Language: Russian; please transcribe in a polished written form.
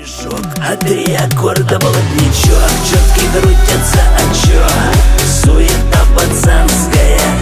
ремешок, а 3 аккорда молоднячок. Четки крутятся, а чё? Суета пацанская.